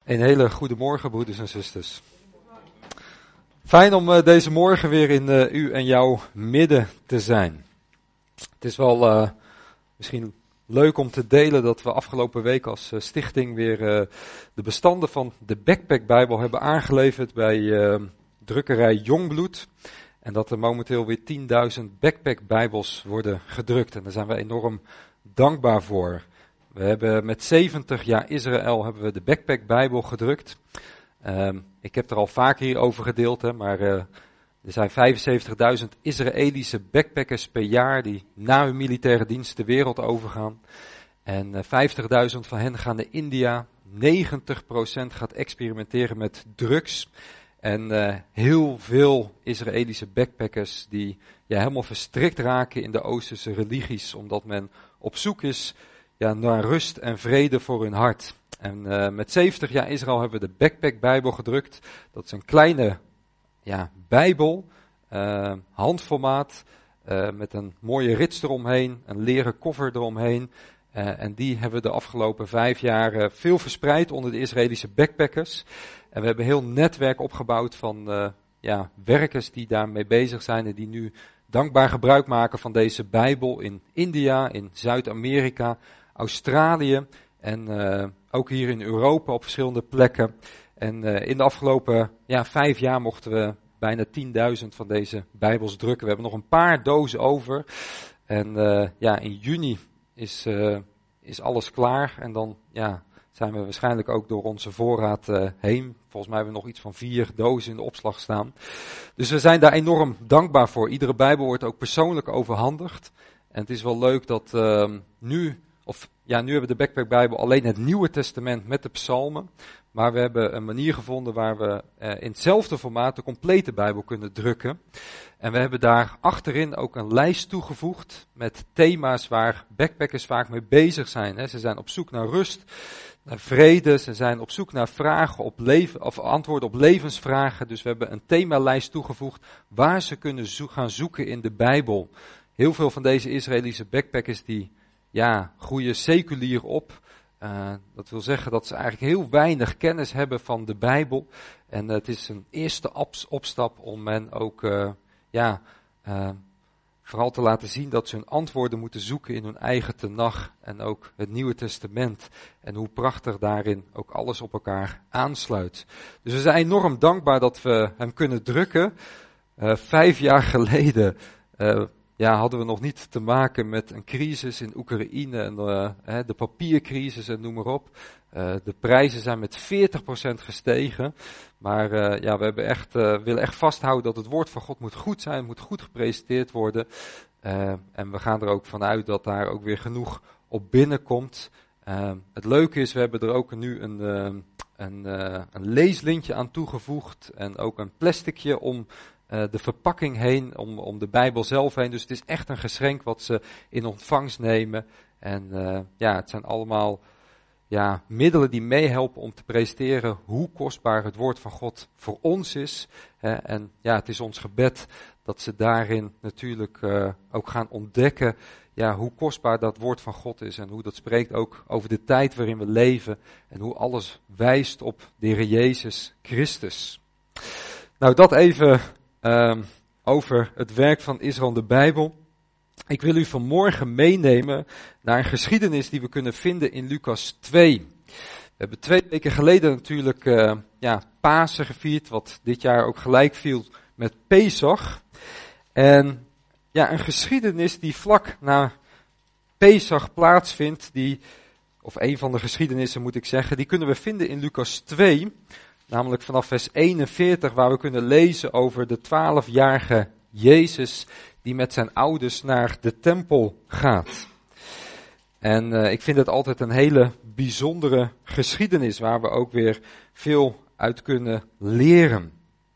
Een hele goede morgen, broeders en zusters. Fijn om deze morgen weer in u en jouw midden te zijn. Het is wel misschien leuk om te delen dat we afgelopen week als stichting weer de bestanden van de Backpack Bijbel hebben aangeleverd bij drukkerij Jongbloed. En dat er momenteel weer 10.000 Backpack Bijbels worden gedrukt. En daar zijn we enorm dankbaar voor. We hebben met 70 jaar Israël hebben we de Backpack Bijbel gedrukt. Ik heb er al vaker hier over gedeeld, maar er zijn 75.000 Israëlische backpackers per jaar die na hun militaire dienst de wereld overgaan. En 50.000 van hen gaan naar India. 90% gaat experimenteren met drugs. En heel veel Israëlische backpackers die helemaal verstrikt raken in de Oosterse religies, omdat men op zoek is naar rust en vrede voor hun hart. En met 70 jaar Israël hebben we de Backpack Bijbel gedrukt. Dat is een kleine Bijbel, handformaat, met een mooie rits eromheen, een leren koffer eromheen. En die hebben we de afgelopen 5 jaar veel verspreid onder de Israëlische backpackers. En we hebben een heel netwerk opgebouwd van werkers die daarmee bezig zijn en die nu dankbaar gebruik maken van deze Bijbel in India, in Zuid-Amerika, Australië en ook hier in Europa op verschillende plekken. En in de afgelopen 5 jaar mochten we bijna 10.000 van deze Bijbels drukken. We hebben nog een paar dozen over. En in juni is alles klaar. En dan zijn we waarschijnlijk ook door onze voorraad heen. Volgens mij hebben we nog iets van 4 dozen in de opslag staan. Dus we zijn daar enorm dankbaar voor. Iedere Bijbel wordt ook persoonlijk overhandigd. En het is wel leuk dat nu hebben we de Backpack Bijbel alleen het Nieuwe Testament met de psalmen. Maar we hebben een manier gevonden waar we in hetzelfde formaat de complete Bijbel kunnen drukken. En we hebben daar achterin ook een lijst toegevoegd met thema's waar backpackers vaak mee bezig zijn. Ze zijn op zoek naar rust, naar vrede, ze zijn op zoek naar antwoorden op levensvragen. Dus we hebben een themalijst toegevoegd waar ze kunnen gaan zoeken in de Bijbel. Heel veel van deze Israëlische backpackers die groeien seculier op. Dat wil zeggen dat ze eigenlijk heel weinig kennis hebben van de Bijbel. En het is een eerste opstap om men ook vooral te laten zien dat ze hun antwoorden moeten zoeken in hun eigen tenach. En ook het Nieuwe Testament. En hoe prachtig daarin ook alles op elkaar aansluit. Dus we zijn enorm dankbaar dat we hem kunnen drukken. 5 jaar geleden hadden we nog niet te maken met een crisis in Oekraïne en de papiercrisis en noem maar op. De prijzen zijn met 40% gestegen. Maar we willen echt vasthouden dat het woord van God moet goed zijn, moet goed gepresenteerd worden. En we gaan er ook vanuit dat daar ook weer genoeg op binnenkomt. Het leuke is, we hebben er ook nu een leeslintje aan toegevoegd en ook een plasticje om de verpakking heen, om de Bijbel zelf heen. Dus het is echt een geschenk wat ze in ontvangst nemen. En het zijn allemaal middelen die meehelpen om te presenteren hoe kostbaar het woord van God voor ons is. En het is ons gebed dat ze daarin natuurlijk ook gaan ontdekken hoe kostbaar dat woord van God is. En hoe dat spreekt ook over de tijd waarin we leven. En hoe alles wijst op de Heer Jezus Christus. Nou, dat even over het werk van Israël in de Bijbel. Ik wil u vanmorgen meenemen naar een geschiedenis die we kunnen vinden in Lucas 2. We hebben 2 weken geleden natuurlijk Pasen gevierd, wat dit jaar ook gelijk viel met Pesach. En een geschiedenis die vlak na Pesach plaatsvindt, of een van de geschiedenissen moet ik zeggen, die kunnen we vinden in Lucas 2. Namelijk vanaf vers 41, waar we kunnen lezen over de 12-jarige Jezus die met zijn ouders naar de tempel gaat. En ik vind het altijd een hele bijzondere geschiedenis waar we ook weer veel uit kunnen leren.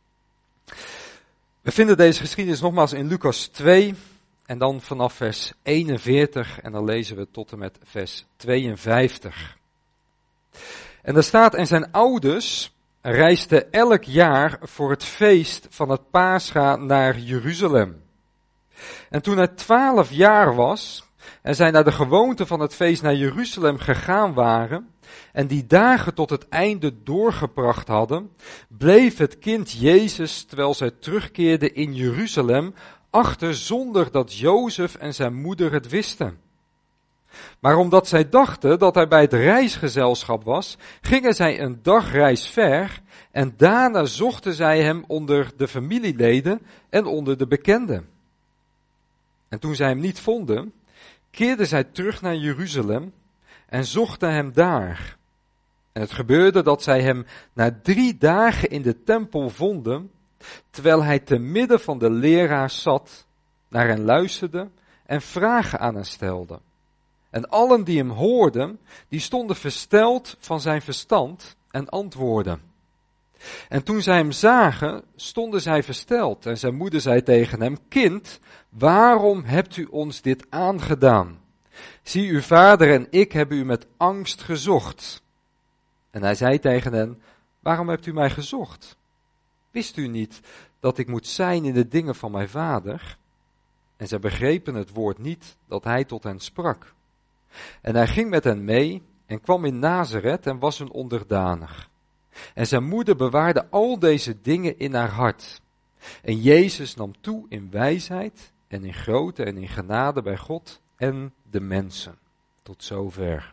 We vinden deze geschiedenis nogmaals in Lucas 2 en dan vanaf vers 41 en dan lezen we tot en met vers 52. En daar staat, en zijn ouders reisden elk jaar voor het feest van het Pascha naar Jeruzalem. En toen hij 12 jaar was, en zij naar de gewoonte van het feest naar Jeruzalem gegaan waren, en die dagen tot het einde doorgebracht hadden, bleef het kind Jezus, terwijl zij terugkeerden in Jeruzalem, achter zonder dat Jozef en zijn moeder het wisten. Maar omdat zij dachten dat hij bij het reisgezelschap was, gingen zij een dagreis ver en daarna zochten zij hem onder de familieleden en onder de bekenden. En toen zij hem niet vonden, keerden zij terug naar Jeruzalem en zochten hem daar. En het gebeurde dat zij hem na 3 dagen in de tempel vonden, terwijl hij te midden van de leraars zat, naar hen luisterde en vragen aan hen stelde. En allen die hem hoorden, die stonden versteld van zijn verstand en antwoordden. En toen zij hem zagen, stonden zij versteld. En zijn moeder zei tegen hem: Kind, waarom hebt u ons dit aangedaan? Zie, uw vader en ik hebben u met angst gezocht. En hij zei tegen hen: Waarom hebt u mij gezocht? Wist u niet dat ik moet zijn in de dingen van mijn vader? En zij begrepen het woord niet dat hij tot hen sprak. En hij ging met hen mee en kwam in Nazareth en was hun onderdanig. En zijn moeder bewaarde al deze dingen in haar hart. En Jezus nam toe in wijsheid en in grootte en in genade bij God en de mensen. Tot zover.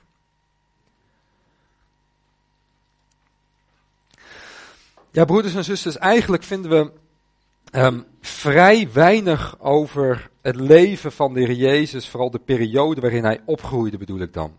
Ja, broeders en zusters, eigenlijk vinden we vrij weinig over het leven van de Heer Jezus, vooral de periode waarin hij opgroeide, bedoel ik dan.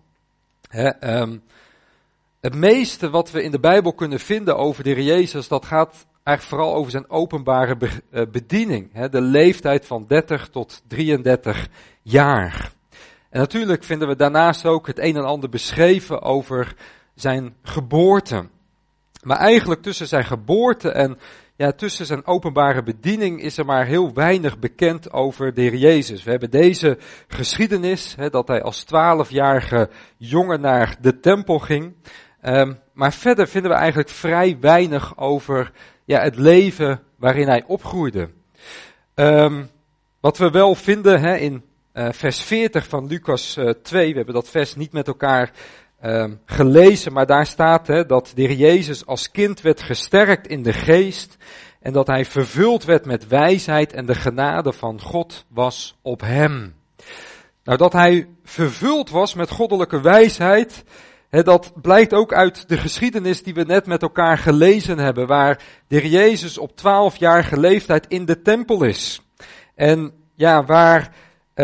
Het meeste wat we in de Bijbel kunnen vinden over de Heer Jezus, dat gaat eigenlijk vooral over zijn openbare bediening. De leeftijd van 30 tot 33 jaar. En natuurlijk vinden we daarnaast ook het een en ander beschreven over zijn geboorte. Maar eigenlijk tussen zijn geboorte en tussen zijn openbare bediening is er maar heel weinig bekend over de Heer Jezus. We hebben deze geschiedenis, dat hij als 12-jarige jongen naar de tempel ging. Maar verder vinden we eigenlijk vrij weinig over het leven waarin hij opgroeide. Wat we wel vinden in vers 40 van Lucas 2, we hebben dat vers niet met elkaar gelezen, maar daar staat dat de Heer Jezus als kind werd gesterkt in de geest en dat hij vervuld werd met wijsheid en de genade van God was op hem. Nou, dat hij vervuld was met goddelijke wijsheid, dat blijkt ook uit de geschiedenis die we net met elkaar gelezen hebben, waar de Heer Jezus op 12-jarige leeftijd in de tempel is. En waar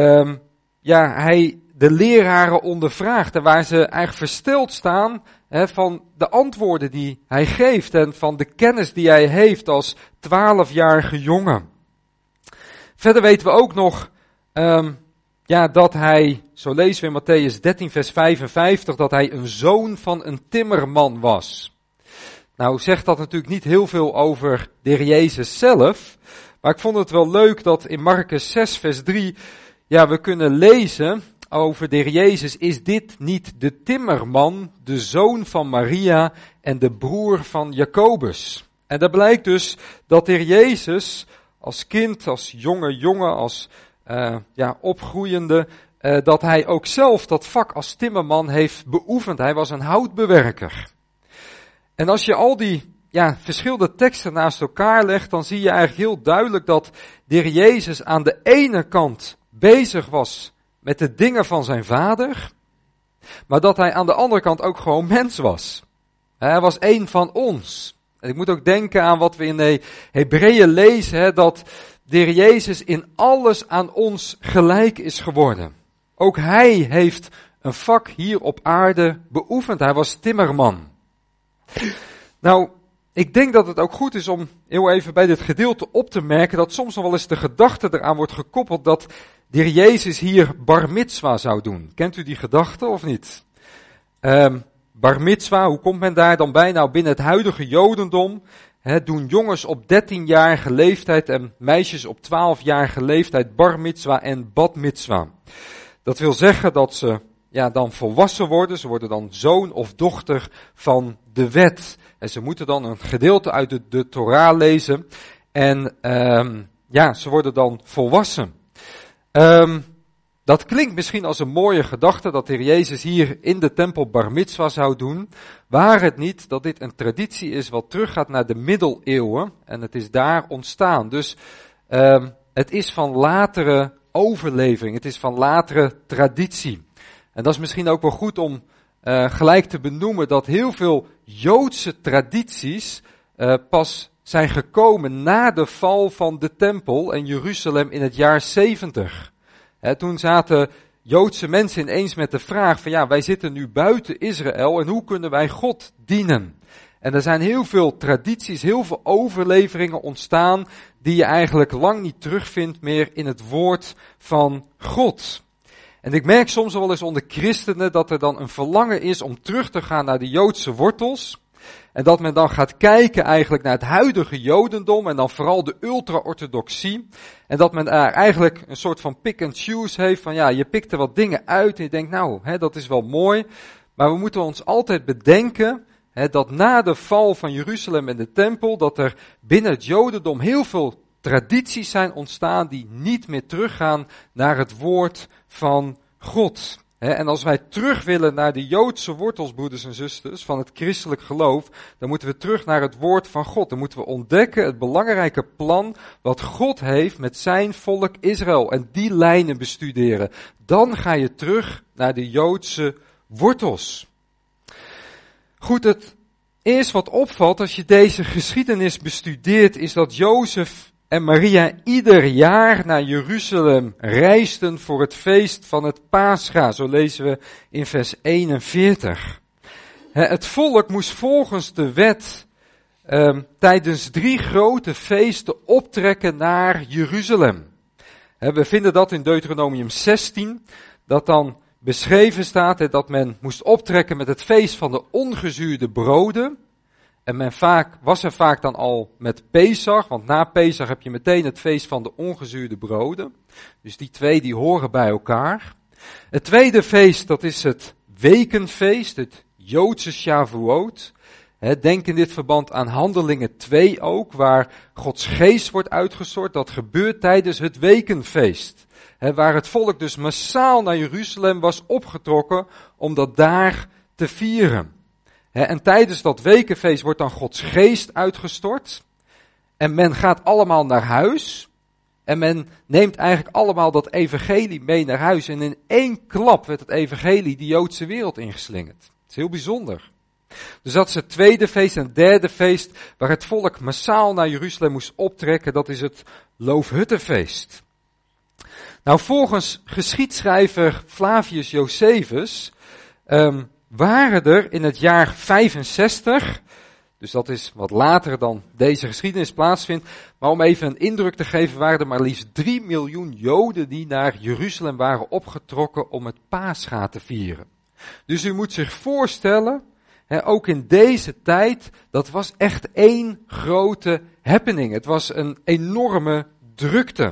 hij de leraren ondervraagt en waar ze eigenlijk versteld staan van de antwoorden die hij geeft en van de kennis die hij heeft als 12-jarige jongen. Verder weten we ook nog dat hij, zo lezen we in Mattheüs 13 vers 55, dat hij een zoon van een timmerman was. Nou zegt dat natuurlijk niet heel veel over de Heer Jezus zelf, maar ik vond het wel leuk dat in Markus 6 vers 3, we kunnen lezen over de Heer Jezus: is dit niet de timmerman, de zoon van Maria en de broer van Jacobus? En daar blijkt dus dat de Heer Jezus als kind, als jonge jongen, als opgroeiende, dat hij ook zelf dat vak als timmerman heeft beoefend. Hij was een houtbewerker. En als je al die verschillende teksten naast elkaar legt, dan zie je eigenlijk heel duidelijk dat de Heer Jezus aan de ene kant bezig was met de dingen van zijn vader, maar dat hij aan de andere kant ook gewoon mens was. Hij was één van ons. En ik moet ook denken aan wat we in de Hebreeën lezen, dat de Heer Jezus in alles aan ons gelijk is geworden. Ook hij heeft een vak hier op aarde beoefend. Hij was timmerman. Nou, ik denk dat het ook goed is om heel even bij dit gedeelte op te merken dat soms nog wel eens de gedachte eraan wordt gekoppeld dat de Heer Jezus hier bar mitzwa zou doen. Kent u die gedachte of niet? Bar mitzwa, hoe komt men daar dan bij? Nou, binnen het huidige Jodendom doen jongens op 13-jarige leeftijd en meisjes op 12-jarige leeftijd bar mitzwa en bad mitzwa. Dat wil zeggen dat ze dan volwassen worden. Ze worden dan zoon of dochter van de wet. En ze moeten dan een gedeelte uit de Torah lezen. En ze worden dan volwassen. Dat klinkt misschien als een mooie gedachte dat de Heer Jezus hier in de tempel bar mitzwa zou doen, waar het niet dat dit een traditie is wat teruggaat naar de middeleeuwen en het is daar ontstaan. Dus het is van latere overlevering, het is van latere traditie. En dat is misschien ook wel goed om gelijk te benoemen dat heel veel Joodse tradities pas zijn gekomen na de val van de tempel en Jeruzalem in het jaar 70. Toen zaten Joodse mensen ineens met de vraag van ja, wij zitten nu buiten Israël en hoe kunnen wij God dienen? En er zijn heel veel tradities, heel veel overleveringen ontstaan die je eigenlijk lang niet terugvindt meer in het woord van God. En ik merk soms wel eens onder christenen dat er dan een verlangen is om terug te gaan naar de Joodse wortels. En dat men dan gaat kijken eigenlijk naar het huidige Jodendom en dan vooral de ultra-orthodoxie. En dat men daar eigenlijk een soort van pick and choose heeft van ja, je pikt er wat dingen uit en je denkt nou, dat is wel mooi. Maar we moeten ons altijd bedenken dat na de val van Jeruzalem en de tempel, dat er binnen het Jodendom heel veel tradities zijn ontstaan die niet meer teruggaan naar het woord van God. En als wij terug willen naar de Joodse wortels, broeders en zusters, van het christelijk geloof, dan moeten we terug naar het woord van God. Dan moeten we ontdekken het belangrijke plan wat God heeft met zijn volk Israël en die lijnen bestuderen. Dan ga je terug naar de Joodse wortels. Goed, het eerste wat opvalt als je deze geschiedenis bestudeert is dat Jozef en Maria ieder jaar naar Jeruzalem reisden voor het feest van het Pascha. Zo lezen we in vers 41. Het volk moest volgens de wet tijdens 3 grote feesten optrekken naar Jeruzalem. We vinden dat in Deuteronomium 16, dat dan beschreven staat dat men moest optrekken met het feest van de ongezuurde broden. En was er vaak dan al met Pesach, want na Pesach heb je meteen het feest van de ongezuurde broden. Dus die 2 die horen bij elkaar. Het tweede feest, dat is het wekenfeest, het Joodse Shavuot. Denk in dit verband aan Handelingen 2 ook, waar Gods geest wordt uitgestort. Dat gebeurt tijdens het wekenfeest. Waar het volk dus massaal naar Jeruzalem was opgetrokken om dat daar te vieren. En tijdens dat wekenfeest wordt dan Gods geest uitgestort. En men gaat allemaal naar huis. En men neemt eigenlijk allemaal dat evangelie mee naar huis. En in 1 klap werd het evangelie die Joodse wereld ingeslingerd. Het is heel bijzonder. Dus dat is het tweede feest. En het derde feest waar het volk massaal naar Jeruzalem moest optrekken. Dat is het Loofhuttenfeest. Nou, volgens geschiedschrijver Flavius Josephus waren er in het jaar 65, dus dat is wat later dan deze geschiedenis plaatsvindt, maar om even een indruk te geven, waren er maar liefst 3 miljoen Joden die naar Jeruzalem waren opgetrokken om het Pascha te vieren. Dus u moet zich voorstellen, ook in deze tijd, dat was echt 1 grote happening. Het was een enorme drukte.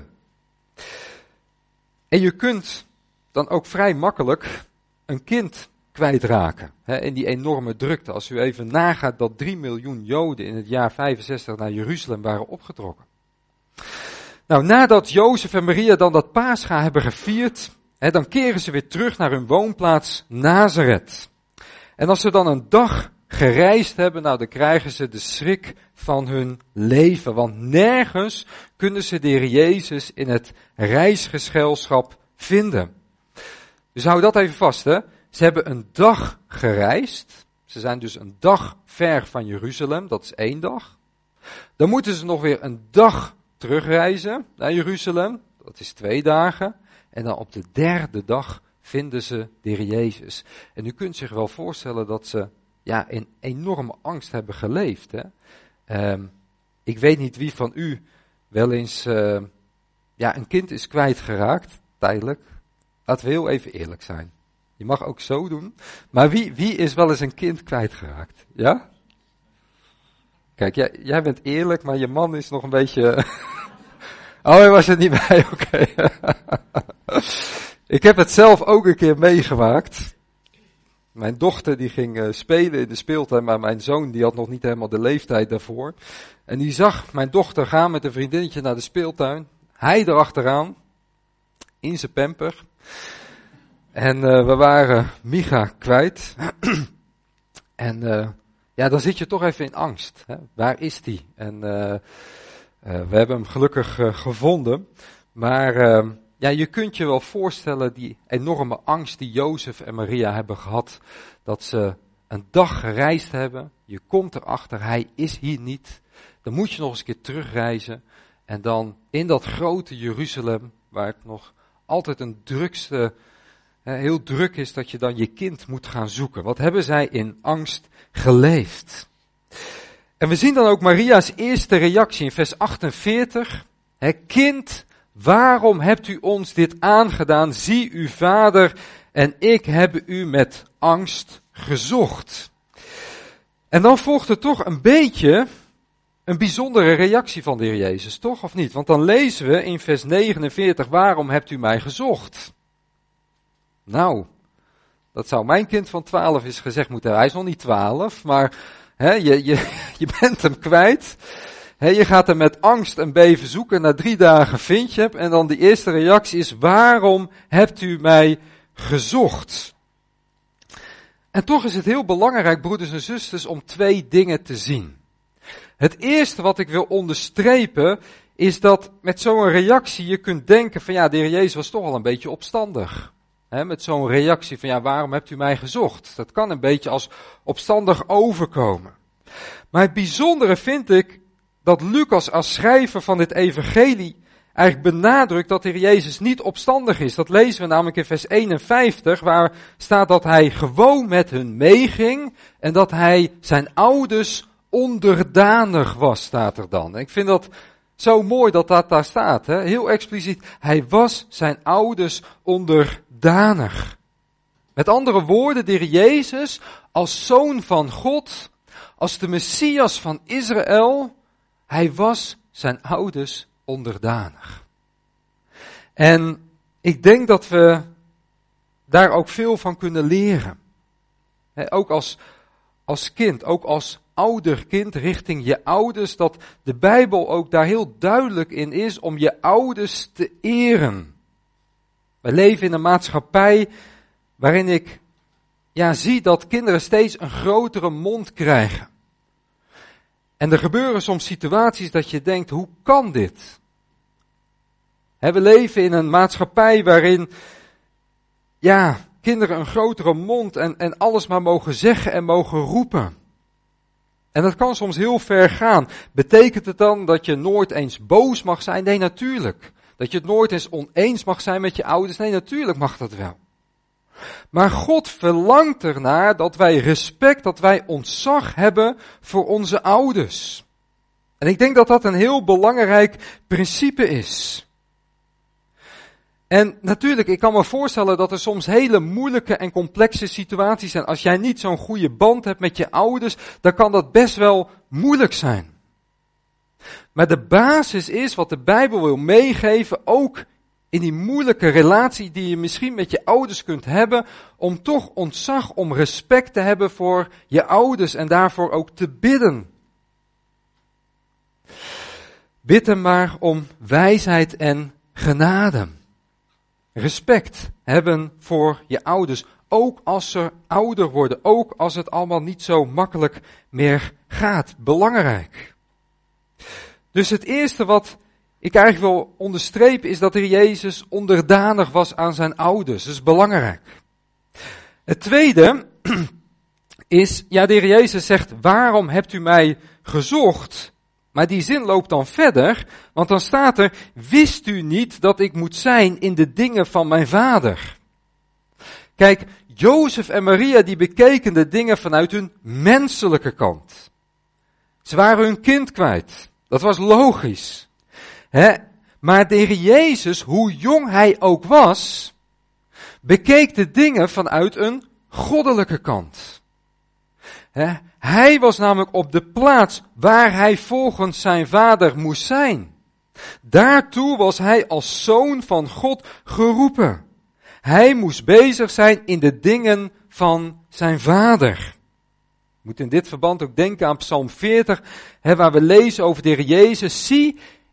En je kunt dan ook vrij makkelijk een kind kwijtraken in die enorme drukte. Als u even nagaat dat 3 miljoen Joden in het jaar 65 naar Jeruzalem waren opgetrokken. Nou, nadat Jozef en Maria dan dat Pascha hebben gevierd, dan keren ze weer terug naar hun woonplaats Nazareth. En als ze dan een dag gereisd hebben, nou dan krijgen ze de schrik van hun leven. Want nergens kunnen ze de Heer Jezus in het reisgezelschap vinden. Dus hou dat even vast, hè. Ze hebben een dag gereisd. Ze zijn dus een dag ver van Jeruzalem, dat is 1 dag. Dan moeten ze nog weer een dag terugreizen naar Jeruzalem, dat is 2 dagen. En dan op de 3e dag vinden ze de Heer Jezus. En u kunt zich wel voorstellen dat ze in enorme angst hebben geleefd. Hè? Ik weet niet wie van u wel eens een kind is kwijtgeraakt, tijdelijk. Laten we heel even eerlijk zijn. Je mag ook zo doen. Maar wie is wel eens een kind kwijtgeraakt? Ja? Kijk, jij bent eerlijk, maar je man is nog een beetje... Oh, hij was er niet bij, oké. Ik heb het zelf ook een keer meegemaakt. Mijn dochter die ging spelen in de speeltuin, maar mijn zoon die had nog niet helemaal de leeftijd daarvoor. En die zag mijn dochter gaan met een vriendinnetje naar de speeltuin. Hij erachteraan, in zijn pamper. En we waren Micha kwijt. En dan zit je toch even in angst. Hè? Waar is die? En we hebben hem gelukkig gevonden. Maar je kunt je wel voorstellen die enorme angst die Jozef en Maria hebben gehad. Dat ze een dag gereisd hebben. Je komt erachter, hij is hier niet. Dan moet je nog eens een keer terugreizen. En dan in dat grote Jeruzalem, waar het nog altijd een drukste, heel druk is, dat je dan je kind moet gaan zoeken. Wat hebben zij in angst geleefd? En we zien dan ook Maria's eerste reactie in vers 48. Kind, waarom hebt u ons dit aangedaan? Zie, uw vader en ik hebben u met angst gezocht. En dan volgt er toch een beetje een bijzondere reactie van de Heer Jezus, toch of niet? Want dan lezen we in vers 49, waarom hebt u mij gezocht? Nou, dat zou mijn kind van 12 eens gezegd moeten hebben. Hij is nog niet 12, maar je bent hem kwijt. Je gaat hem met angst en beven zoeken, na 3 dagen vind je hem. En dan de eerste reactie is, waarom hebt u mij gezocht? En toch is het heel belangrijk, broeders en zusters, om 2 dingen te zien. Het eerste wat ik wil onderstrepen, is dat met zo'n reactie je kunt denken van de Heer Jezus was toch al een beetje opstandig. Met zo'n reactie van waarom hebt u mij gezocht? Dat kan een beetje als opstandig overkomen. Maar het bijzondere vind ik dat Lucas als schrijver van dit evangelie eigenlijk benadrukt dat de Heer Jezus niet opstandig is. Dat lezen we namelijk in vers 51, waar staat dat hij gewoon met hun meeging en dat hij zijn ouders onderdanig was, staat er dan. En ik vind dat zo mooi dat dat daar staat, heel expliciet. Hij was zijn ouders onderdanig. Met andere woorden, de Heer Jezus als zoon van God, als de Messias van Israël, hij was zijn ouders onderdanig. En ik denk dat we daar ook veel van kunnen leren. Ook als kind, ook als ouder kind richting je ouders, dat de Bijbel ook daar heel duidelijk in is om je ouders te eren. We leven in een maatschappij waarin ik zie dat kinderen steeds een grotere mond krijgen. En er gebeuren soms situaties dat je denkt, hoe kan dit? We leven in een maatschappij waarin kinderen een grotere mond en alles maar mogen zeggen en mogen roepen. En dat kan soms heel ver gaan. Betekent het dan dat je nooit eens boos mag zijn? Nee, natuurlijk. Dat je het nooit eens oneens mag zijn met je ouders? Nee, natuurlijk mag dat wel. Maar God verlangt ernaar dat wij respect, dat wij ontzag hebben voor onze ouders. En ik denk dat dat een heel belangrijk principe is. En natuurlijk, ik kan me voorstellen dat er soms hele moeilijke en complexe situaties zijn. Als jij niet zo'n goede band hebt met je ouders, dan kan dat best wel moeilijk zijn. Maar de basis is wat de Bijbel wil meegeven, ook in die moeilijke relatie die je misschien met je ouders kunt hebben, om toch ontzag, om respect te hebben voor je ouders en daarvoor ook te bidden. Bid hem maar om wijsheid en genade. Respect hebben voor je ouders, ook als ze ouder worden, ook als het allemaal niet zo makkelijk meer gaat. Belangrijk. Dus het eerste wat ik eigenlijk wil onderstrepen is dat de Heer Jezus onderdanig was aan zijn ouders. Dat is belangrijk. Het tweede is, de Heer Jezus zegt, waarom hebt u mij gezocht? Maar die zin loopt dan verder, want dan staat er, wist u niet dat ik moet zijn in de dingen van mijn vader? Kijk, Jozef en Maria die bekeken de dingen vanuit hun menselijke kant. Ze waren hun kind kwijt. Dat was logisch. Maar de Heer Jezus, hoe jong hij ook was, bekeek de dingen vanuit een goddelijke kant. Hij was namelijk op de plaats waar hij volgens zijn vader moest zijn. Daartoe was hij als zoon van God geroepen. Hij moest bezig zijn in de dingen van zijn vader. Ik moet in dit verband ook denken aan Psalm 40, waar we lezen over de Heer Jezus. Zie,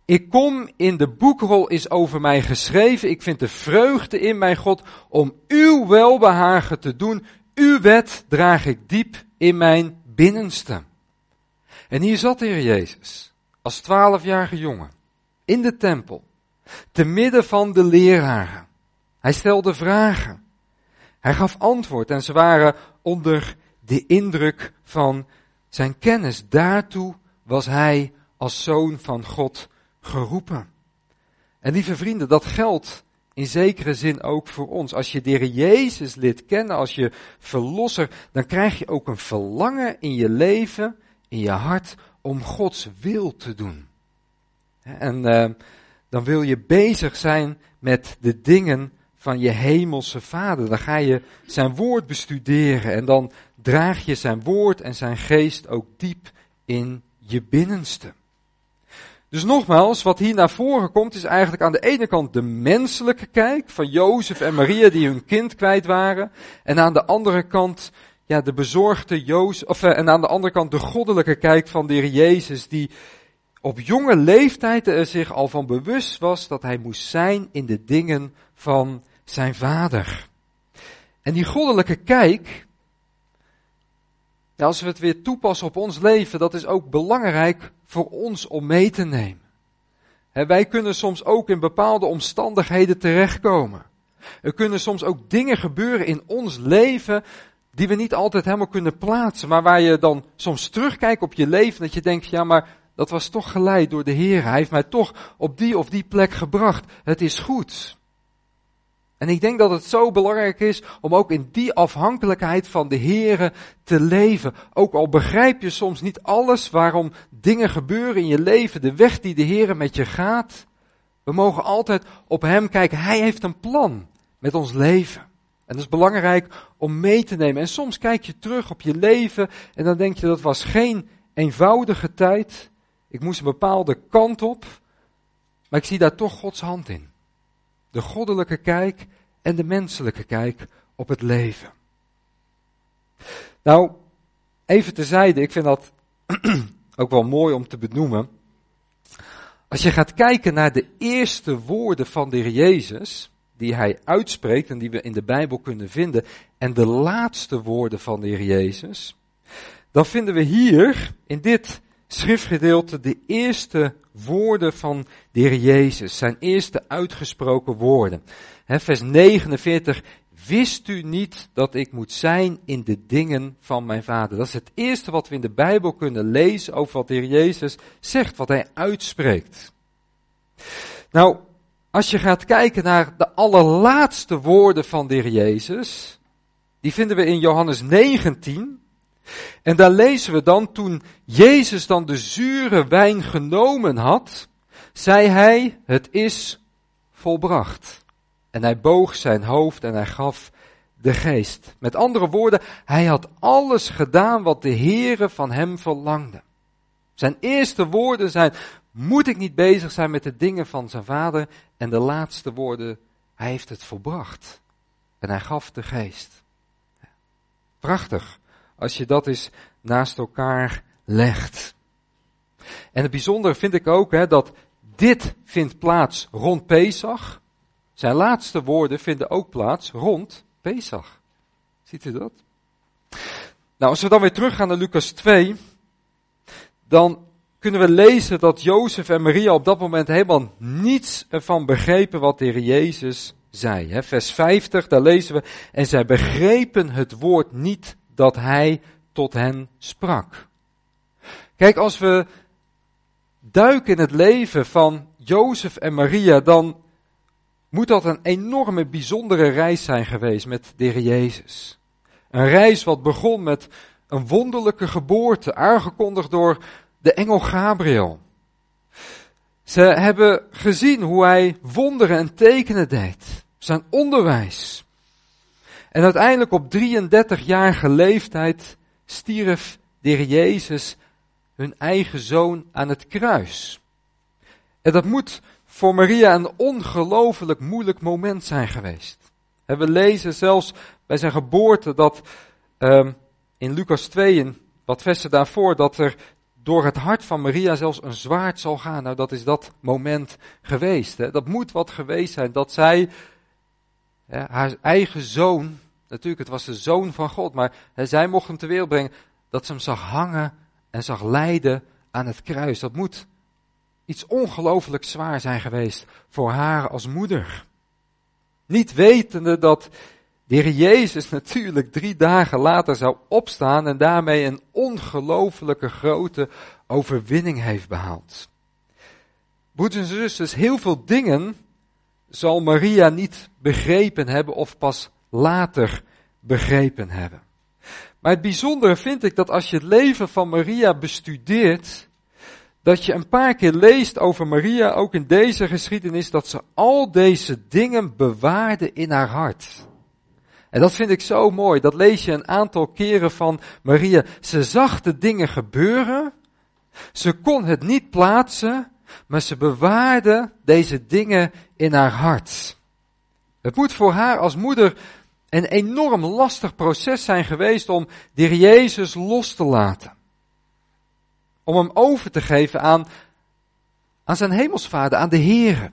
Ik kom in de boekrol is over mij geschreven. Ik vind de vreugde in mijn God om uw welbehagen te doen. Uw wet draag ik diep in mijn binnenste. En hier zat de Heer Jezus, als 12-jarige jongen, in de tempel, te midden van de leraren. Hij stelde vragen. Hij gaf antwoord en ze waren onder de indruk van zijn kennis. Daartoe was hij als zoon van God geroepen. En lieve vrienden, dat geldt in zekere zin ook voor ons. Als je de Heer Jezus leert kennen als je verlosser, dan krijg je ook een verlangen in je leven, in je hart, om Gods wil te doen. En dan wil je bezig zijn met de dingen van je hemelse Vader. Dan ga je zijn woord bestuderen en dan draag je zijn woord en zijn geest ook diep in je binnenste. Dus nogmaals, wat hier naar voren komt is eigenlijk aan de ene kant de menselijke kijk van Jozef en Maria die hun kind kwijt waren. En aan de andere kant de bezorgde Jozef, en aan de andere kant de goddelijke kijk van de Heer Jezus die op jonge leeftijd er zich al van bewust was dat hij moest zijn in de dingen van zijn Vader. En die goddelijke kijk, als we het weer toepassen op ons leven, dat is ook belangrijk voor ons om mee te nemen. Wij kunnen soms ook in bepaalde omstandigheden terechtkomen. Er kunnen soms ook dingen gebeuren in ons leven die we niet altijd helemaal kunnen plaatsen, maar waar je dan soms terugkijkt op je leven dat je denkt, ja maar dat was toch geleid door de Heer. Hij heeft mij toch op die of die plek gebracht. Het is goed. En ik denk dat het zo belangrijk is om ook in die afhankelijkheid van de Heer te leven. Ook al begrijp je soms niet alles waarom dingen gebeuren in je leven, de weg die de Heer met je gaat. We mogen altijd op Hem kijken. Hij heeft een plan met ons leven. En dat is belangrijk om mee te nemen. En soms kijk je terug op je leven en dan denk je dat was geen eenvoudige tijd. Ik moest een bepaalde kant op, maar ik zie daar toch Gods hand in. De goddelijke kijk en de menselijke kijk op het leven. Nou, even terzijde, ik vind dat ook wel mooi om te benoemen. Als je gaat kijken naar de eerste woorden van de Heer Jezus, die hij uitspreekt en die we in de Bijbel kunnen vinden, en de laatste woorden van de Heer Jezus, dan vinden we hier in dit schriftgedeelte de eerste woorden van de Heer Jezus, zijn eerste uitgesproken woorden. Vers 49, wist u niet dat ik moet zijn in de dingen van mijn Vader? Dat is het eerste wat we in de Bijbel kunnen lezen over wat de Heer Jezus zegt, wat hij uitspreekt. Nou, als je gaat kijken naar de allerlaatste woorden van de Heer Jezus, die vinden we in Johannes 19. En daar lezen we dan, toen Jezus dan de zure wijn genomen had, zei hij, het is volbracht. En hij boog zijn hoofd en hij gaf de geest. Met andere woorden, hij had alles gedaan wat de Heere van hem verlangde. Zijn eerste woorden zijn, moet ik niet bezig zijn met de dingen van zijn Vader? En de laatste woorden, hij heeft het volbracht. En hij gaf de geest. Prachtig. Als je dat eens naast elkaar legt. En het bijzondere vind ik ook dat dit vindt plaats rond Pesach. Zijn laatste woorden vinden ook plaats rond Pesach. Ziet u dat? Nou, als we dan weer teruggaan naar Lucas 2, dan kunnen we lezen dat Jozef en Maria op dat moment helemaal niets ervan begrepen wat de Heer Jezus zei. Vers 50, daar lezen we, en zij begrepen het woord niet dat hij tot hen sprak. Kijk, als we duiken in het leven van Jozef en Maria, dan moet dat een enorme bijzondere reis zijn geweest met de Heer Jezus. Een reis wat begon met een wonderlijke geboorte, aangekondigd door de engel Gabriel. Ze hebben gezien hoe hij wonderen en tekenen deed, zijn onderwijs. En uiteindelijk op 33-jarige leeftijd stierf de Heer Jezus, hun eigen zoon, aan het kruis. En dat moet voor Maria een ongelooflijk moeilijk moment zijn geweest. En we lezen zelfs bij zijn geboorte dat in Lucas 2, en wat versen daarvoor, dat er door het hart van Maria zelfs een zwaard zal gaan. Nou, dat is dat moment geweest. Hè. Dat moet wat geweest zijn, dat zij haar eigen zoon, natuurlijk het was de zoon van God, maar zij mocht hem ter wereld brengen, dat ze hem zag hangen en zag lijden aan het kruis. Dat moet iets ongelooflijk zwaar zijn geweest voor haar als moeder. Niet wetende dat de Heer Jezus natuurlijk 3 dagen later zou opstaan en daarmee een ongelooflijke grote overwinning heeft behaald. Broeders en zusters, heel veel dingen zal Maria niet begrepen hebben of pas later begrepen hebben. Maar het bijzondere vind ik dat als je het leven van Maria bestudeert, dat je een paar keer leest over Maria, ook in deze geschiedenis, dat ze al deze dingen bewaarde in haar hart. En dat vind ik zo mooi. Dat lees je een aantal keren van Maria. Ze zag de dingen gebeuren. Ze kon het niet plaatsen. Maar ze bewaarde deze dingen in haar hart. Het moet voor haar als moeder een enorm lastig proces zijn geweest om de Heer Jezus los te laten. Om hem over te geven aan zijn hemelsvader, aan de Heere.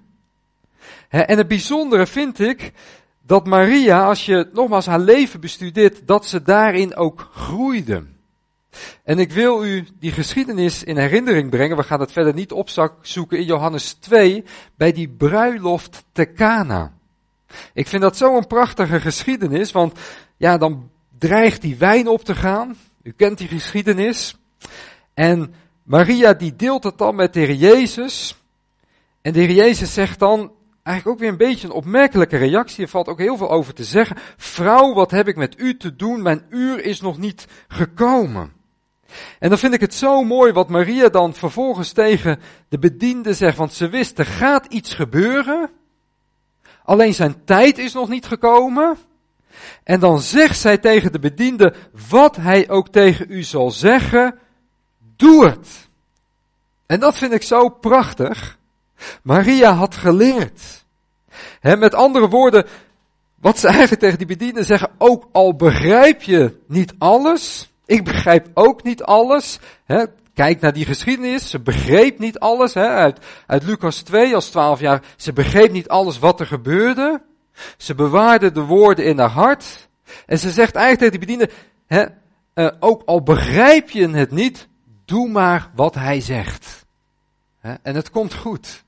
En het bijzondere vind ik dat Maria, als je nogmaals haar leven bestudeert, dat ze daarin ook groeide. En ik wil u die geschiedenis in herinnering brengen. We gaan het verder niet opzoeken in Johannes 2, bij die bruiloft te Cana. Ik vind dat zo'n prachtige geschiedenis, want ja, dan dreigt die wijn op te gaan. U kent die geschiedenis. En Maria die deelt het dan met de Heer Jezus. En de Heer Jezus zegt dan, eigenlijk ook weer een beetje een opmerkelijke reactie. Er valt ook heel veel over te zeggen. Vrouw, wat heb ik met u te doen? Mijn uur is nog niet gekomen. En dan vind ik het zo mooi wat Maria dan vervolgens tegen de bediende zegt. Want ze wist, er gaat iets gebeuren. Alleen zijn tijd is nog niet gekomen. En dan zegt zij tegen de bediende, wat hij ook tegen u zal zeggen, doe het. En dat vind ik zo prachtig. Maria had geleerd. Met andere woorden, wat ze eigenlijk tegen die bedienden zeggen, ook al begrijp je niet alles, ik begrijp ook niet alles. Kijk naar die geschiedenis, ze begreep niet alles. Uit Lucas 2 als 12 jaar, ze begreep niet alles wat er gebeurde. Ze bewaarde de woorden in haar hart. En ze zegt eigenlijk tegen die bedienden, ook al begrijp je het niet, doe maar wat hij zegt. En het komt goed.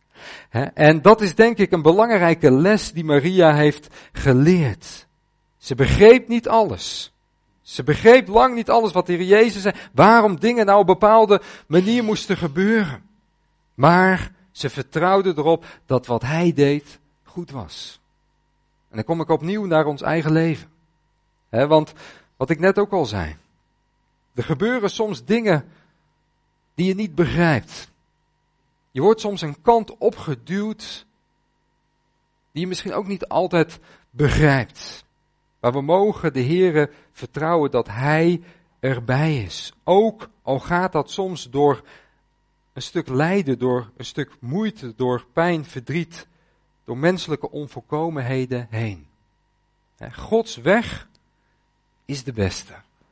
En dat is denk ik een belangrijke les die Maria heeft geleerd. Ze begreep niet alles. Ze begreep lang niet alles wat de Heer Jezus zei. Waarom dingen nou op een bepaalde manier moesten gebeuren. Maar ze vertrouwde erop dat wat hij deed goed was. En dan kom ik opnieuw naar ons eigen leven. Want wat ik net ook al zei. Er gebeuren soms dingen die je niet begrijpt. Je wordt soms een kant opgeduwd die je misschien ook niet altijd begrijpt. Maar we mogen de Heere vertrouwen dat Hij erbij is. Ook al gaat dat soms door een stuk lijden, door een stuk moeite, door pijn, verdriet, door menselijke onvolkomenheden heen. Gods weg is de beste.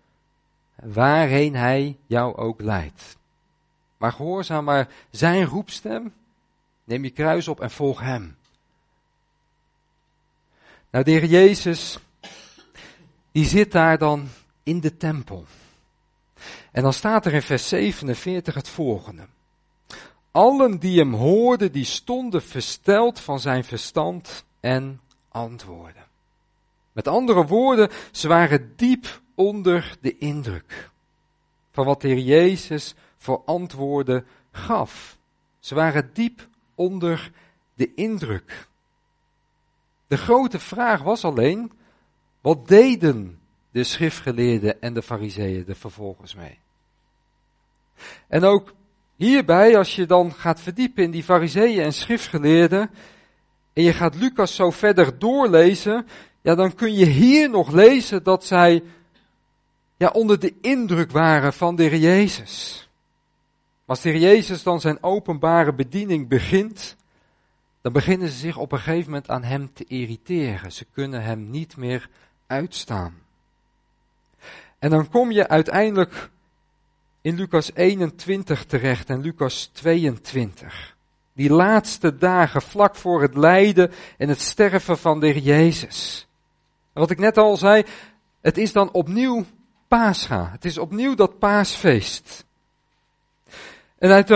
Waarheen Hij jou ook leidt. Maar gehoorzaam maar zijn roepstem, neem je kruis op en volg hem. Nou, de Heer Jezus, die zit daar dan in de tempel. En dan staat er in vers 47 het volgende. Allen die hem hoorden, die stonden versteld van zijn verstand en antwoorden. Met andere woorden, ze waren diep onder de indruk van wat de Heer Jezus voor antwoorden gaf. Ze waren diep onder de indruk. De grote vraag was alleen, wat deden de schriftgeleerden en de farizeeën er vervolgens mee? En ook hierbij, als je dan gaat verdiepen in die farizeeën en schriftgeleerden, en je gaat Lucas zo verder doorlezen, ja, dan kun je hier nog lezen dat zij onder de indruk waren van de Heer Jezus. Maar als de Heer Jezus dan zijn openbare bediening begint, dan beginnen ze zich op een gegeven moment aan hem te irriteren. Ze kunnen hem niet meer uitstaan. En dan kom je uiteindelijk in Lucas 21 terecht en Lucas 22. Die laatste dagen vlak voor het lijden en het sterven van de Heer Jezus. En wat ik net al zei, het is dan opnieuw Pascha. Het is opnieuw dat paasfeest. En uit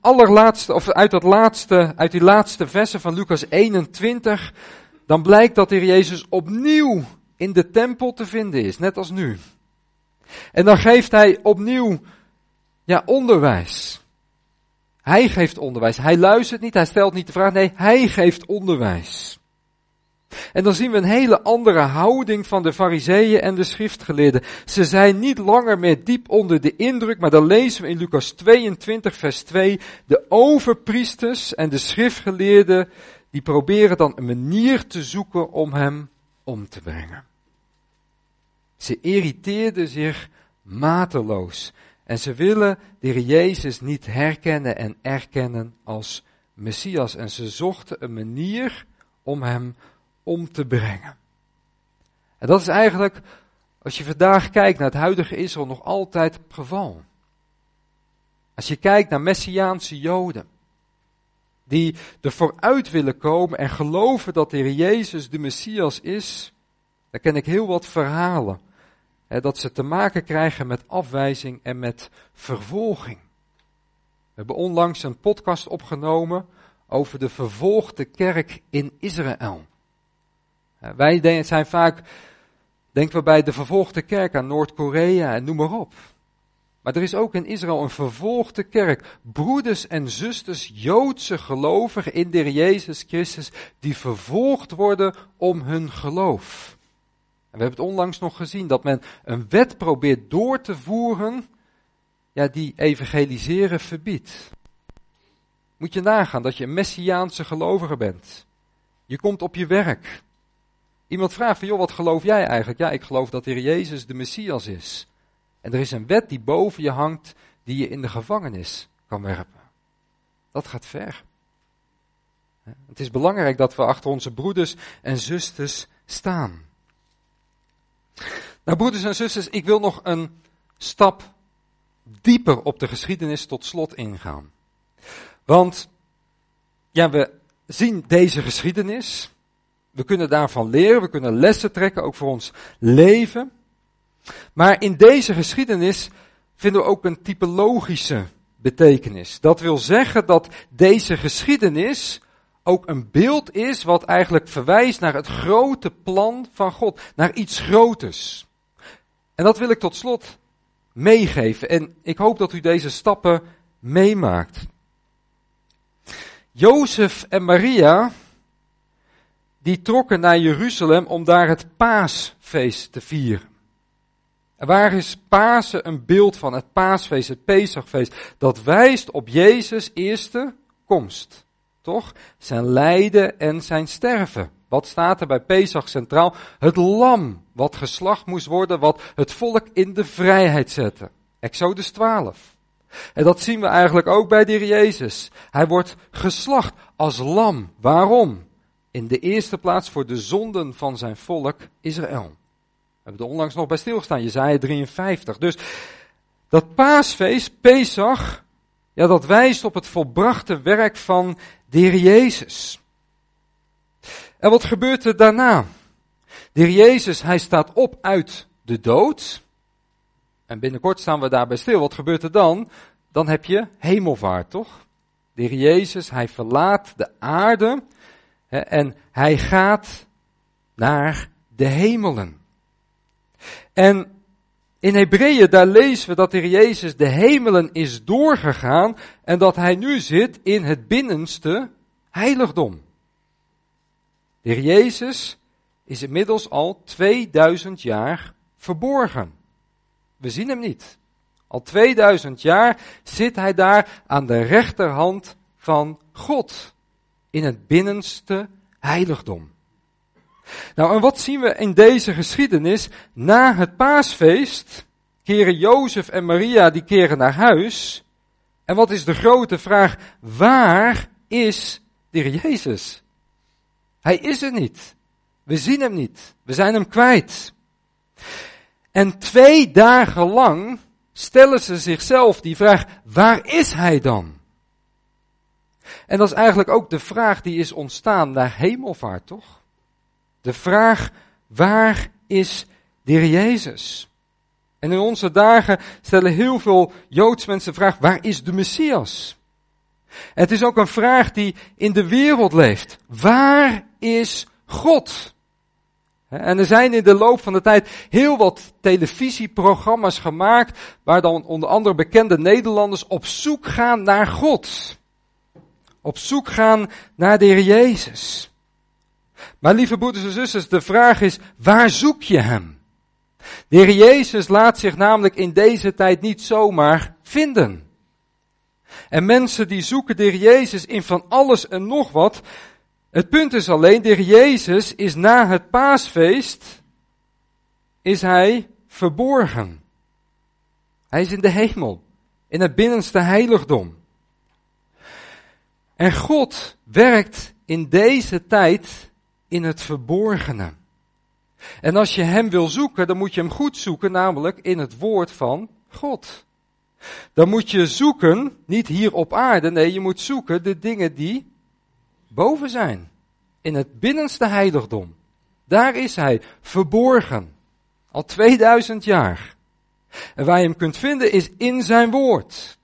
die laatste versen van Lucas 21, dan blijkt dat de Heer Jezus opnieuw in de tempel te vinden is, net als nu. En dan geeft hij opnieuw, onderwijs. Hij geeft onderwijs. Hij luistert niet, hij stelt niet de vraag, nee, hij geeft onderwijs. En dan zien we een hele andere houding van de Farizeeën en de schriftgeleerden. Ze zijn niet langer meer diep onder de indruk, maar dan lezen we in Lucas 22 vers 2, de overpriesters en de schriftgeleerden, die proberen dan een manier te zoeken om hem om te brengen. Ze irriteerden zich mateloos en ze willen de Heer Jezus niet herkennen en erkennen als Messias. En ze zochten een manier om hem om te brengen. En dat is eigenlijk, als je vandaag kijkt naar het huidige Israël, nog altijd het geval. Als je kijkt naar Messiaanse Joden, die er vooruit willen komen en geloven dat de Heer Jezus de Messias is, dan ken ik heel wat verhalen. Dat ze te maken krijgen met afwijzing en met vervolging. We hebben onlangs een podcast opgenomen over de vervolgde kerk in Israël. Wij zijn vaak, denken we bij de vervolgde kerk aan Noord-Korea en noem maar op. Maar er is ook in Israël een vervolgde kerk. Broeders en zusters, Joodse gelovigen in de Heer Jezus Christus, die vervolgd worden om hun geloof. En we hebben het onlangs nog gezien dat men een wet probeert door te voeren, die evangeliseren verbiedt. Moet je nagaan dat je een Messiaanse gelovige bent. Je komt op je werk. Iemand vraagt van, wat geloof jij eigenlijk? Ja, ik geloof dat de Heer Jezus de Messias is. En er is een wet die boven je hangt, die je in de gevangenis kan werpen. Dat gaat ver. Het is belangrijk dat we achter onze broeders en zusters staan. Nou, broeders en zusters, ik wil nog een stap dieper op de geschiedenis tot slot ingaan. Want, we zien deze geschiedenis. We kunnen daarvan leren, we kunnen lessen trekken, ook voor ons leven. Maar in deze geschiedenis vinden we ook een typologische betekenis. Dat wil zeggen dat deze geschiedenis ook een beeld is wat eigenlijk verwijst naar het grote plan van God, naar iets groters. En dat wil ik tot slot meegeven en ik hoop dat u deze stappen meemaakt. Jozef en Maria, die trokken naar Jeruzalem om daar het paasfeest te vieren. En waar is Pasen een beeld van? Het paasfeest, het Pesachfeest, dat wijst op Jezus' eerste komst. Toch? Zijn lijden en zijn sterven. Wat staat er bij Pesach centraal? Het lam wat geslacht moest worden, wat het volk in de vrijheid zette. Exodus 12. En dat zien we eigenlijk ook bij de Heer Jezus. Hij wordt geslacht als lam. Waarom? In de eerste plaats voor de zonden van zijn volk Israël. We hebben er onlangs nog bij stilgestaan, Jesaja 53. Dus dat paasfeest, Pesach, dat wijst op het volbrachte werk van de Heer Jezus. En wat gebeurt er daarna? De Heer Jezus, hij staat op uit de dood. En binnenkort staan we daarbij stil. Wat gebeurt er dan? Dan heb je hemelvaart, toch? De Heer Jezus, hij verlaat de aarde en hij gaat naar de hemelen. En in Hebreeën, daar lezen we dat de Heer Jezus de hemelen is doorgegaan en dat hij nu zit in het binnenste heiligdom. De Heer Jezus is inmiddels al 2000 jaar verborgen. We zien hem niet. Al 2000 jaar zit hij daar aan de rechterhand van God. In het binnenste heiligdom. Nou, en wat zien we in deze geschiedenis? Na het paasfeest keren Jozef en Maria, die keren naar huis. En wat is de grote vraag? Waar is de Heer Jezus? Hij is er niet. We zien hem niet. We zijn hem kwijt. En 2 dagen lang stellen ze zichzelf die vraag, waar is hij dan? En dat is eigenlijk ook de vraag die is ontstaan naar hemelvaart, toch? De vraag, waar is de Heer Jezus? En in onze dagen stellen heel veel Joods mensen de vraag, waar is de Messias? En het is ook een vraag die in de wereld leeft. Waar is God? En er zijn in de loop van de tijd heel wat televisieprogramma's gemaakt, waar dan onder andere bekende Nederlanders op zoek gaan naar God. Op zoek gaan naar de Heer Jezus. Maar lieve broeders en zusters, de vraag is, waar zoek je hem? De Heer Jezus laat zich namelijk in deze tijd niet zomaar vinden. En mensen die zoeken de Heer Jezus in van alles en nog wat. Het punt is alleen, de Heer Jezus is na het paasfeest, is hij verborgen. Hij is in de hemel, in het binnenste heiligdom. En God werkt in deze tijd in het verborgene. En als je hem wil zoeken, dan moet je hem goed zoeken, namelijk in het woord van God. Dan moet je zoeken, niet hier op aarde, nee, je moet zoeken de dingen die boven zijn. In het binnenste heiligdom. Daar is hij, verborgen. Al 2000 jaar. En waar je hem kunt vinden is in zijn woord.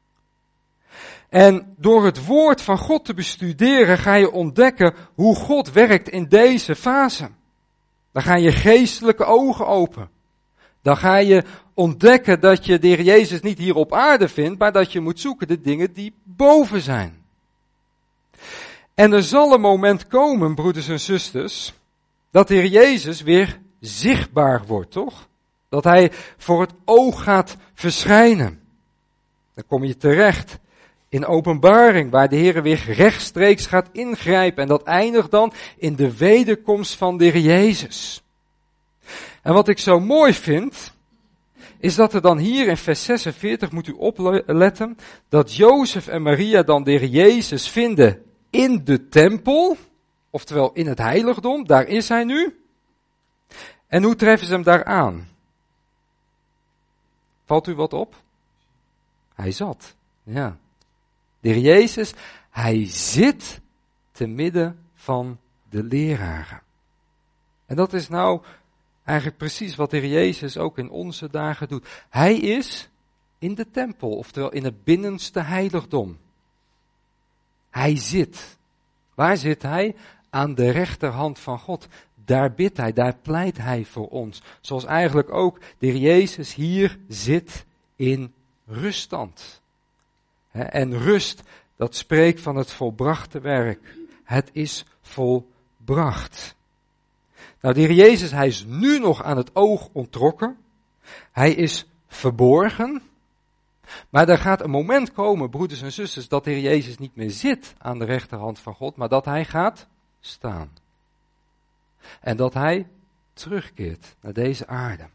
En door het woord van God te bestuderen ga je ontdekken hoe God werkt in deze fase. Dan gaan je geestelijke ogen open. Dan ga je ontdekken dat je de Heer Jezus niet hier op aarde vindt, maar dat je moet zoeken de dingen die boven zijn. En er zal een moment komen, broeders en zusters, dat de Heer Jezus weer zichtbaar wordt, toch? Dat hij voor het oog gaat verschijnen. Dan kom je terecht in Openbaring, waar de Heer weer rechtstreeks gaat ingrijpen. En dat eindigt dan in de wederkomst van de Heer Jezus. En wat ik zo mooi vind, is dat er dan hier in vers 46, moet u opletten, dat Jozef en Maria dan de Heer Jezus vinden in de tempel, oftewel in het heiligdom, daar is hij nu. En hoe treffen ze hem daar aan? Valt u wat op? Hij zat, ja. De Heer Jezus, hij zit te midden van de leraren. En dat is nou eigenlijk precies wat de Heer Jezus ook in onze dagen doet. Hij is in de tempel, oftewel in het binnenste heiligdom. Hij zit. Waar zit hij? Aan de rechterhand van God. Daar bidt hij, daar pleit hij voor ons. Zoals eigenlijk ook de Heer Jezus hier zit in ruststand. En rust, dat spreekt van het volbrachte werk. Het is volbracht. Nou, de Heer Jezus, hij is nu nog aan het oog onttrokken. Hij is verborgen. Maar er gaat een moment komen, broeders en zusters, dat de Heer Jezus niet meer zit aan de rechterhand van God, maar dat hij gaat staan. En dat hij terugkeert naar deze aarde.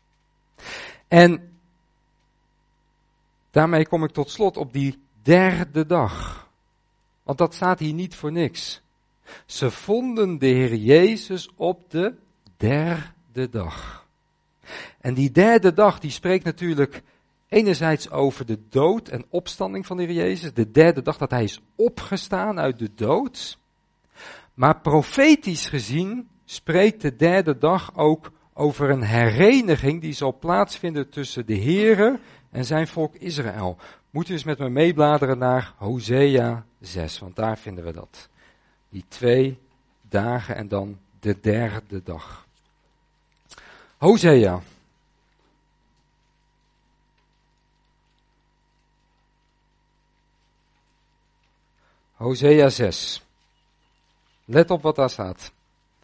En daarmee kom ik tot slot op die derde dag. Want dat staat hier niet voor niks. Ze vonden de Heer Jezus op de derde dag. En die derde dag, die spreekt natuurlijk enerzijds over de dood en opstanding van de Heer Jezus. De derde dag dat hij is opgestaan uit de dood. Maar profetisch gezien spreekt de derde dag ook over een hereniging die zal plaatsvinden tussen de Heere en zijn volk Israël. Moet u eens met me meebladeren naar Hosea 6, want daar vinden we dat. Die 2 dagen en dan de derde dag. Hosea. Hosea 6. Let op wat daar staat.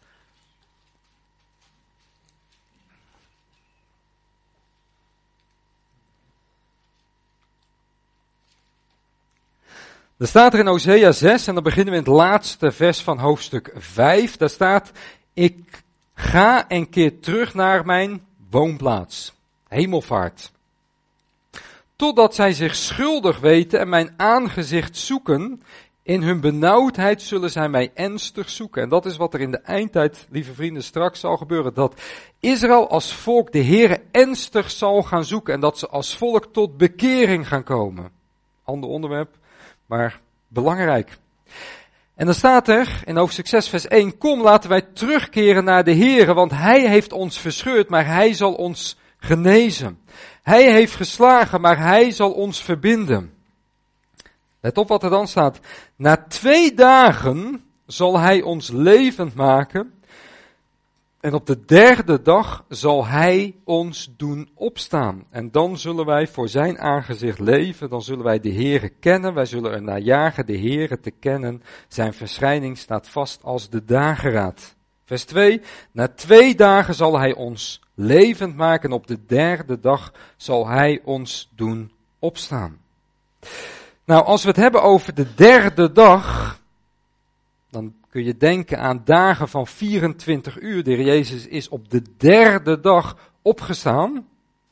Er staat er in Hosea 6, en dan beginnen we in het laatste vers van hoofdstuk 5. Daar staat, ik ga en keer terug naar mijn woonplaats, hemelvaart. Totdat zij zich schuldig weten en mijn aangezicht zoeken In hun benauwdheid zullen zij mij ernstig zoeken. En dat is wat er in de eindtijd, lieve vrienden, straks zal gebeuren. Dat Israël als volk de Heere ernstig zal gaan zoeken. En dat ze als volk tot bekering gaan komen. Ander onderwerp, maar belangrijk. En dan staat er in hoofdstuk 6 vers 1. Kom, laten wij terugkeren naar de Heere. Want Hij heeft ons verscheurd, maar Hij zal ons genezen. Hij heeft geslagen, maar Hij zal ons verbinden. Let op wat er dan staat. Na 2 dagen zal Hij ons levend maken. En op de 3e dag zal Hij ons doen opstaan. En dan zullen wij voor Zijn aangezicht leven. Dan zullen wij de Heere kennen. Wij zullen er naar jagen de Heere te kennen. Zijn verschijning staat vast als de dageraad. Vers 2. Na 2 dagen zal Hij ons levend maken. En op de 3e dag zal Hij ons doen opstaan. Nou, als we het hebben over de 3e dag, dan kun je denken aan dagen van 24 uur. De Heer Jezus is op de 3e dag opgestaan.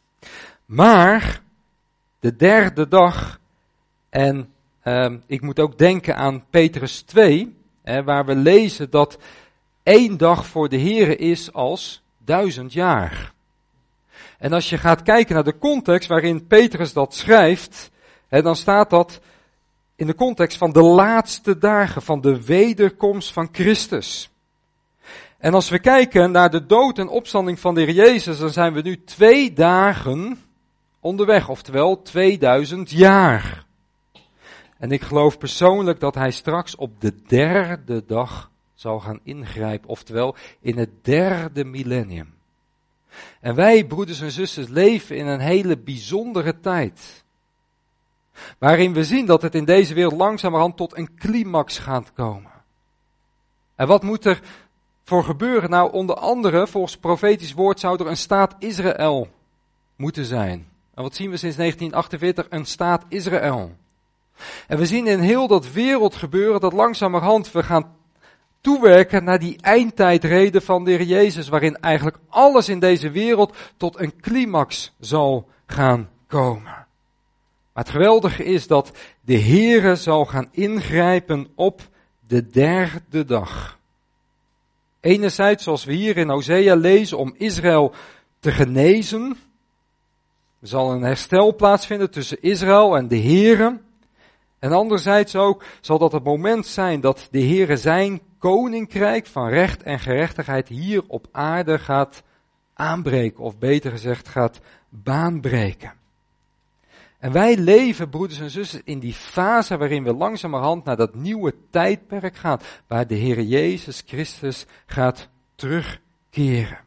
Maar de 3e dag, en ik moet ook denken aan Petrus 2, waar we lezen dat 1 dag voor de Heere is als 1000 jaar. En als je gaat kijken naar de context waarin Petrus dat schrijft, dan staat dat in de context van de laatste dagen van de wederkomst van Christus. En als we kijken naar de dood en opstanding van de Heer Jezus, dan zijn we nu 2 dagen onderweg, oftewel 2000 jaar. En ik geloof persoonlijk dat Hij straks op de 3e dag zal gaan ingrijpen, oftewel in het 3e millennium. En wij, broeders en zusters, leven in een hele bijzondere tijd. Waarin we zien dat het in deze wereld langzamerhand tot een climax gaat komen. En wat moet er voor gebeuren? Nou, onder andere, volgens profetisch woord zou er een staat Israël moeten zijn. En wat zien we sinds 1948? Een staat Israël. En we zien in heel dat wereld gebeuren dat langzamerhand we gaan toewerken naar die eindtijdreden van de Heer Jezus, waarin eigenlijk alles in deze wereld tot een climax zal gaan komen. Maar het geweldige is dat de Heere zal gaan ingrijpen op de 3e dag. Enerzijds, zoals we hier in Hosea lezen, om Israël te genezen. Er zal een herstel plaatsvinden tussen Israël en de Heere. En anderzijds ook zal dat het moment zijn dat de Heere zijn koninkrijk van recht en gerechtigheid hier op aarde gaat aanbreken. Of beter gezegd gaat baanbreken. En wij leven, broeders en zusters, in die fase waarin we langzamerhand naar dat nieuwe tijdperk gaan. Waar de Heer Jezus Christus gaat terugkeren.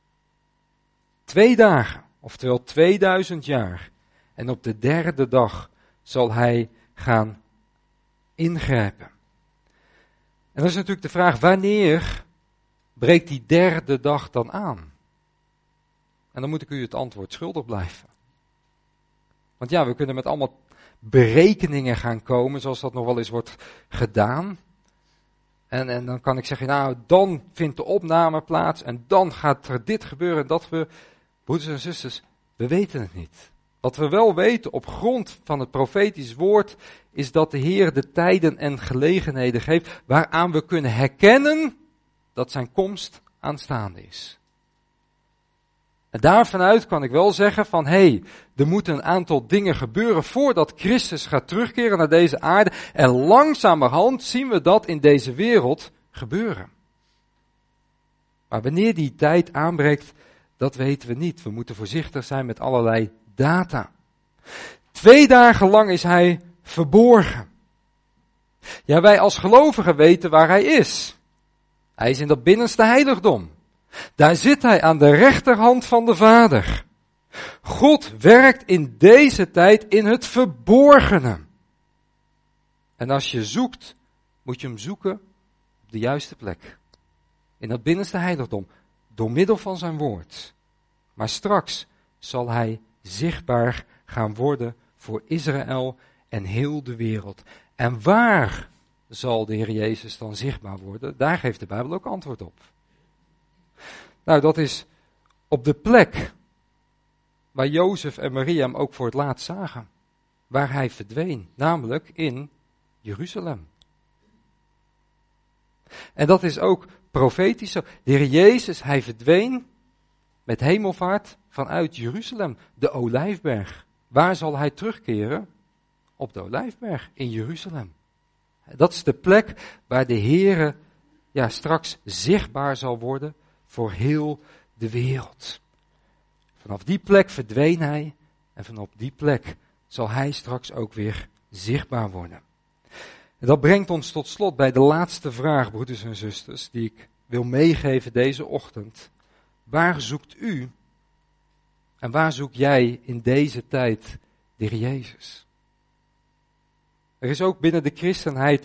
2 dagen, oftewel 2000 jaar. En op de 3e dag zal Hij gaan ingrijpen. En dan is natuurlijk de vraag, wanneer breekt die 3e dag dan aan? En dan moet ik u het antwoord schuldig blijven. Want ja, we kunnen met allemaal berekeningen gaan komen, zoals dat nog wel eens wordt gedaan. En dan kan ik zeggen, nou, dan vindt de opname plaats en dan gaat er dit gebeuren en dat we, broeders en zusters, we weten het niet. Wat we wel weten op grond van het profetisch woord, is dat de Heer de tijden en gelegenheden geeft, waaraan we kunnen herkennen dat zijn komst aanstaande is. En daarvanuit kan ik wel zeggen van, er moeten een aantal dingen gebeuren voordat Christus gaat terugkeren naar deze aarde. En langzamerhand zien we dat in deze wereld gebeuren. Maar wanneer die tijd aanbreekt, dat weten we niet. We moeten voorzichtig zijn met allerlei data. 2 dagen lang is Hij verborgen. Ja, wij als gelovigen weten waar Hij is. Hij is in dat binnenste heiligdom. Daar zit Hij aan de rechterhand van de Vader. God werkt in deze tijd in het verborgene. En als je zoekt, moet je Hem zoeken op de juiste plek. In dat binnenste heiligdom, door middel van zijn woord. Maar straks zal Hij zichtbaar gaan worden voor Israël en heel de wereld. En waar zal de Heer Jezus dan zichtbaar worden? Daar geeft de Bijbel ook antwoord op. Nou, dat is op de plek waar Jozef en Maria hem ook voor het laatst zagen. Waar hij verdween, namelijk in Jeruzalem. En dat is ook profetisch zo. De Heer Jezus, hij verdween met hemelvaart vanuit Jeruzalem, de Olijfberg. Waar zal hij terugkeren? Op de Olijfberg in Jeruzalem. Dat is de plek waar de Heere straks zichtbaar zal worden voor heel de wereld. Vanaf die plek verdween hij en vanaf die plek zal hij straks ook weer zichtbaar worden. En dat brengt ons tot slot bij de laatste vraag, broeders en zusters, die ik wil meegeven deze ochtend. Waar zoekt u en waar zoek jij in deze tijd de Heer Jezus? Er is ook binnen de christenheid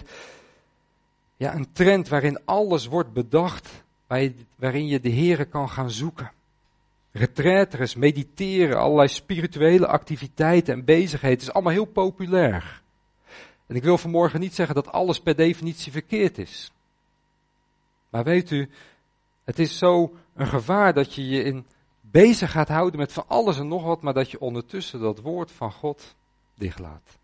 een trend waarin alles wordt bedacht, waarin je de Heere kan gaan zoeken. Retraites, mediteren, allerlei spirituele activiteiten en bezigheden, het is allemaal heel populair. En ik wil vanmorgen niet zeggen dat alles per definitie verkeerd is. Maar weet u, het is zo een gevaar dat je je in bezig gaat houden met van alles en nog wat, maar dat je ondertussen dat woord van God dichtlaat.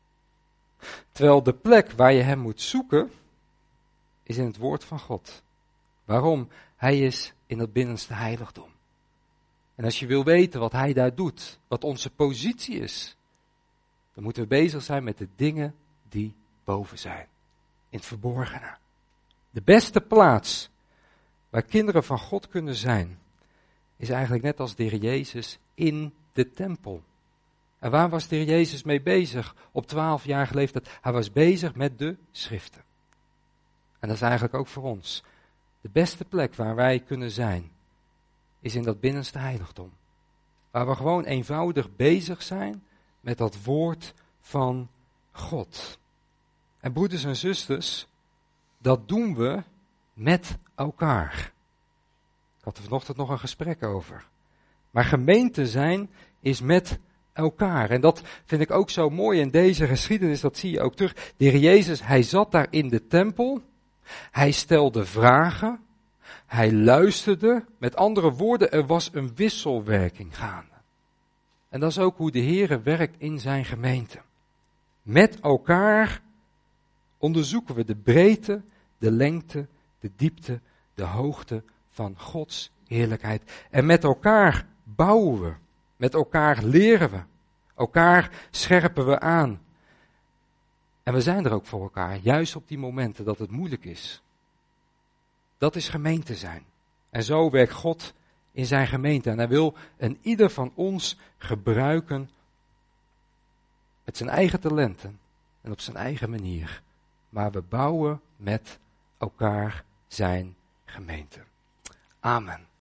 Terwijl de plek waar je hem moet zoeken, is in het woord van God. Waarom? Hij is in het binnenste heiligdom. En als je wil weten wat hij daar doet, wat onze positie is, dan moeten we bezig zijn met de dingen die boven zijn. In het verborgene. De beste plaats waar kinderen van God kunnen zijn, is eigenlijk net als de Heer Jezus in de tempel. En waar was de Heer Jezus mee bezig op 12-jarige leeftijd? Hij was bezig met de schriften. En dat is eigenlijk ook voor ons. De beste plek waar wij kunnen zijn, is in dat binnenste heiligdom. Waar we gewoon eenvoudig bezig zijn met dat woord van God. En broeders en zusters, dat doen we met elkaar. Ik had er vanochtend nog een gesprek over. Maar gemeente zijn is met elkaar. En dat vind ik ook zo mooi in deze geschiedenis, dat zie je ook terug. De Heer Jezus, hij zat daar in de tempel. Hij stelde vragen. Hij luisterde. Met andere woorden, er was een wisselwerking gaande. En dat is ook hoe de Heer werkt in zijn gemeente. Met elkaar onderzoeken we de breedte, de lengte, de diepte, de hoogte van Gods heerlijkheid. En met elkaar bouwen we. Met elkaar leren we. Elkaar scherpen we aan. En we zijn er ook voor elkaar, juist op die momenten dat het moeilijk is. Dat is gemeente zijn. En zo werkt God in zijn gemeente. En hij wil een ieder van ons gebruiken met zijn eigen talenten en op zijn eigen manier. Maar we bouwen met elkaar zijn gemeente. Amen.